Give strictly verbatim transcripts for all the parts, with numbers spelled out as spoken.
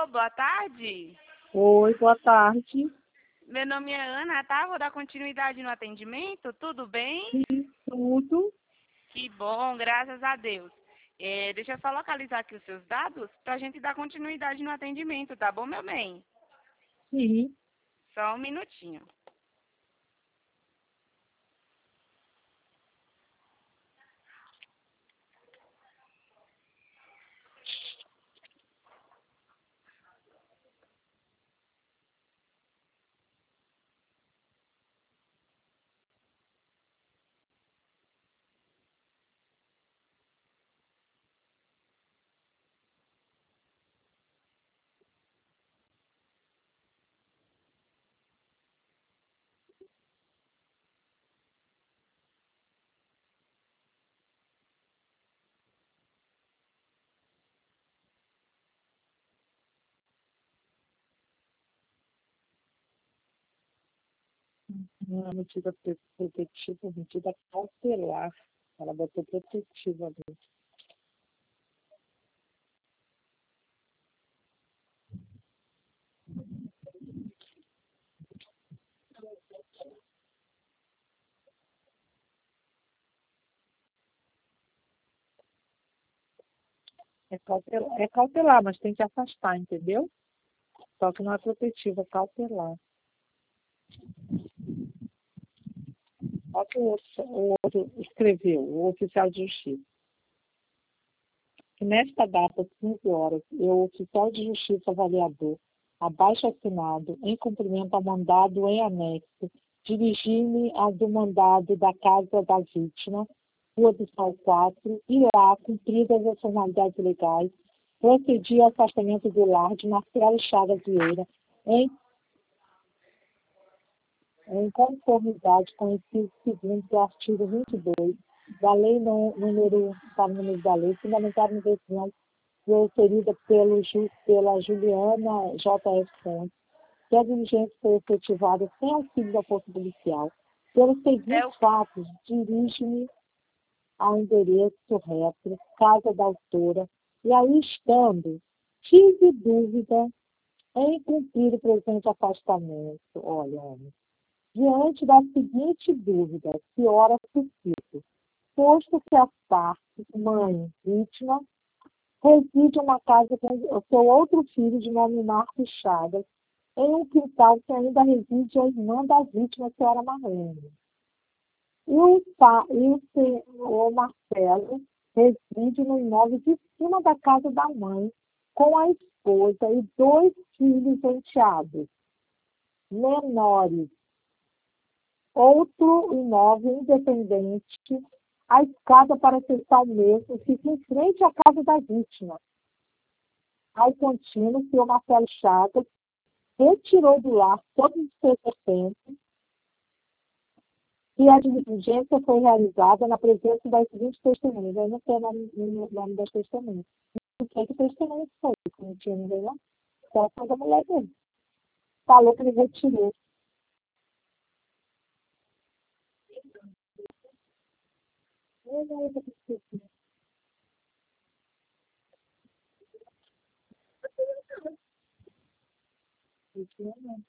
boa tarde. Oi, boa tarde. Meu nome é Ana, tá? Vou dar continuidade no atendimento, tudo bem? Sim, tudo. Que bom, graças a Deus. É, deixa eu só localizar aqui os seus dados para a gente dar continuidade no atendimento, tá bom, meu bem? Sim. Só um minutinho. Uma medida pre- protetiva, medida cautelar. Ela botou protetiva ali. É cautelar, é cautelar, mas tem que afastar, entendeu? Só que não é protetiva, é cautelar. Olha o que o outro, o outro escreveu, o oficial de justiça. Que nesta data, às quinze horas, eu, oficial de justiça avaliador, abaixo assinado, em cumprimento ao mandado em anexo, dirigi-me ao do mandado da casa da vítima, Rua do Sol quatro, irá, cumpridas as formalidades legais, procedi ao afastamento do lar de Marcelo Chagas Vieira, em, em conformidade com o inciso segundo do artigo vinte e dois da Lei no- número, para o número da lei, fundamentada no decisão proferida pelo, Ju- pela Juliana J S. Fontes, que a diligência foi efetivada sem auxílio da força policial. Pelos É seguintes o... fatos, dirijo-me ao endereço retro, casa da autora, e aí estando, tive dúvida em cumprir o presente afastamento. Olha, homem, diante da seguinte dúvida, que ora suscito, posto que a parte, mãe, vítima, reside em uma casa com o seu outro filho, de nome Marcos Chagas, em um quintal que ainda reside a irmã da vítima, senhora Marlene. E o, pa, e o senhor Marcelo reside no imóvel de cima da casa da mãe, com a esposa e dois filhos enteados, menores. Outro imóvel independente, a escada para acessar o mesmo fica em frente à casa da vítima. Ao contínuo, o senhor Marcelo Chagas retirou do lar todos os seus pertences e a diligência foi realizada na presença das seguintes testemunhas. Eu não sei o nome, o nome das testemunhas. Não sei que testemunha foi, que não tinha ninguém lá. Só foi da mulher dele. Falou que ele retirou. Eu não sei o que é.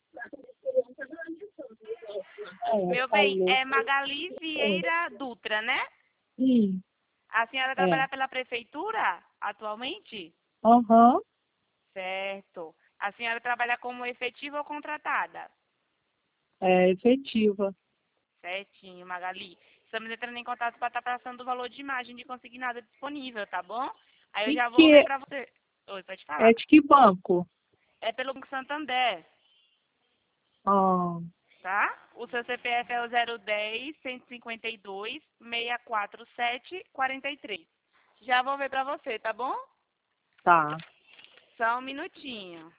É, Meu bem, falou. é Magali Vieira Dutra, né? Sim, A senhora é. trabalha pela prefeitura atualmente? Aham, Certo. A senhora trabalha como efetiva ou contratada? é efetiva. Certinho, Magali. Estamos entrando em contato para estar passando o valor de imagem de consignado disponível, tá bom? Aí eu E já vou ver que para você. Oi, pode é falar. de que banco? É pelo Banco Santander, Ah, tá? O seu C P F é o zero dez, cento e cinquenta e dois, seiscentos e quarenta e sete, quarenta e três. Já vou ver para você, tá bom? tá. Só um minutinho.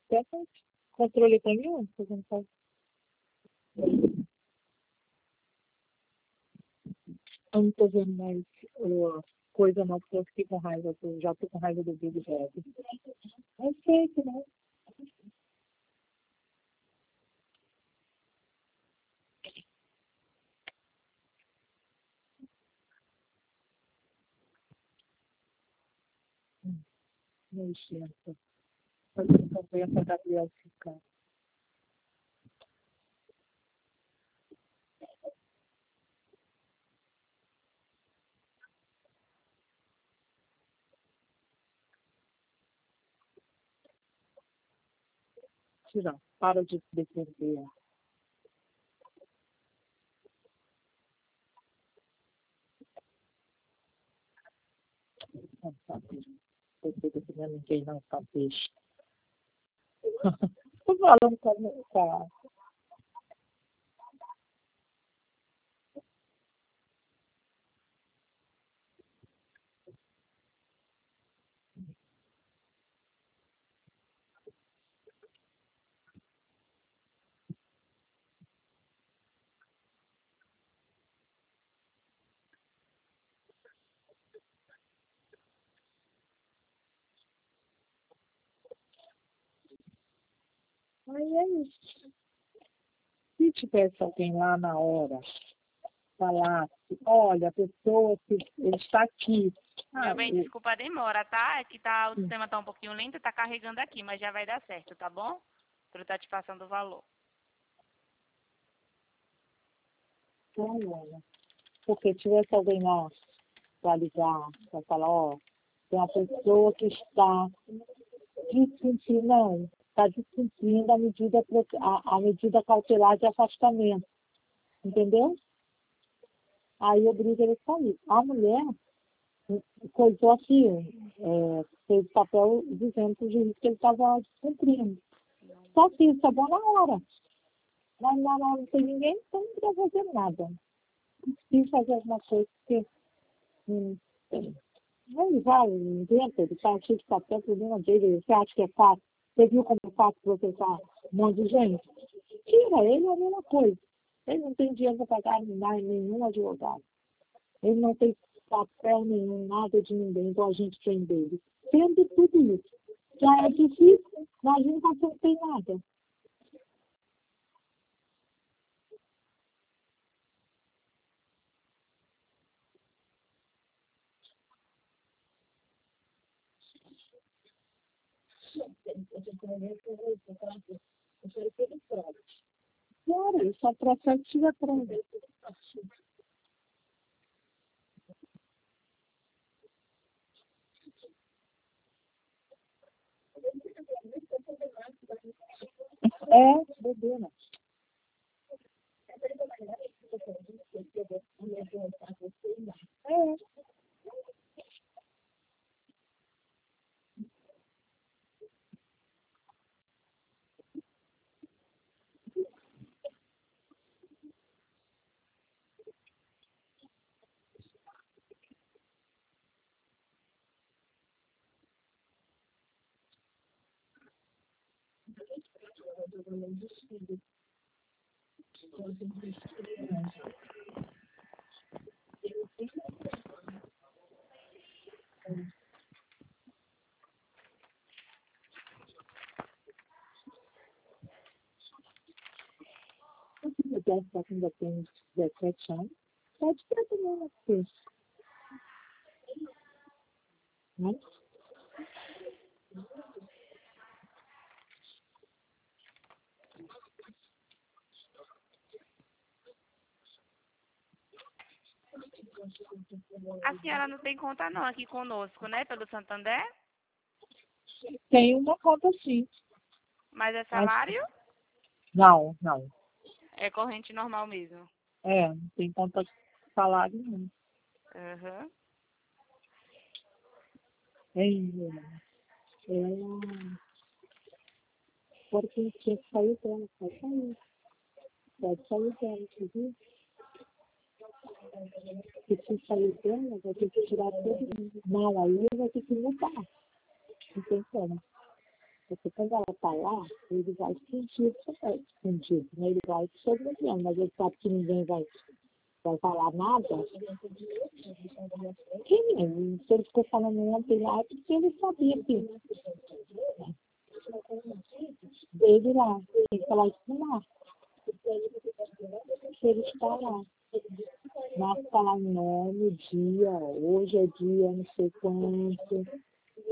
Peça controle para mim, você não faz. Eu não tô vendo mais uh, coisa não, porque eu fiquei com raiva, eu já tô com raiva do Big Brother. É fake, né? Hum, nojento. Fazendo campanha pra Gabriel ficar. Tira, para de defender. Não, sabe? Eu tô defendendo ninguém, não, tá peixe. Tô falando com a. Aí é isso. Se tivesse alguém lá na hora, falasse, olha, a pessoa que ele está aqui. Ah, Meu bem, eu- desculpa a demora, tá? É que tá, o Sim. sistema tá um pouquinho lento e tá carregando aqui, mas já vai dar certo, tá bom? Pra eu tá te passando o valor. Então, olha, porque tivesse alguém lá para ligar, para falar, ó, tem uma pessoa que está descumprindo, não, está descumprindo a medida, prote- a, a medida cautelar de afastamento, entendeu? Aí eu brigo ele sair. A mulher coisou aqui, é, fez papel dizendo para o juiz que ele estava descumprindo. Só que isso é bom na hora. Mas na hora não tem ninguém, então não precisa fazer nada. Se fazer alguma coisa, porque hum, ele vai, inventa, ele está cheio de papel, problema dele, você acha que é fácil? Você viu como é fácil processar um monte de gente? Tira, ele é a mesma coisa. Ele não tem dinheiro para pagar mais nenhum advogado. Ele não tem papel nenhum, nada de ninguém, igual a gente tem dele. Tendo tudo isso. Já é difícil, imagina quando você não tem nada. Claro, ele só processa se tiver prova. É, bobeira. É, se você pensa que ainda tem dezessete anos, pode ter também uma coisa, né? A senhora não tem conta não aqui conosco, né? Pelo Santander? Tem uma conta sim, Mas é mas salário? não, não. É corrente normal mesmo. É, não tem conta de salário não. Aham. É, é, porque tinha que sair dela, pode sair. Pode sair dela, você viu? Se você sair dela, vai ter que tirar todo mundo. Não, aí vai ter que mudar. Não tem como. Porque quando ela está lá, ele vai sentir também, sentido, né? Ele vai sobrevivendo, mas ele sabe que ninguém vai, vai falar nada. Que nem, se ele ficou falando ontem lá, é porque ele sabia que ele lá, tem que falar isso lá. Se ele está lá. Mas falar o nome, o dia, hoje é dia, não sei quanto.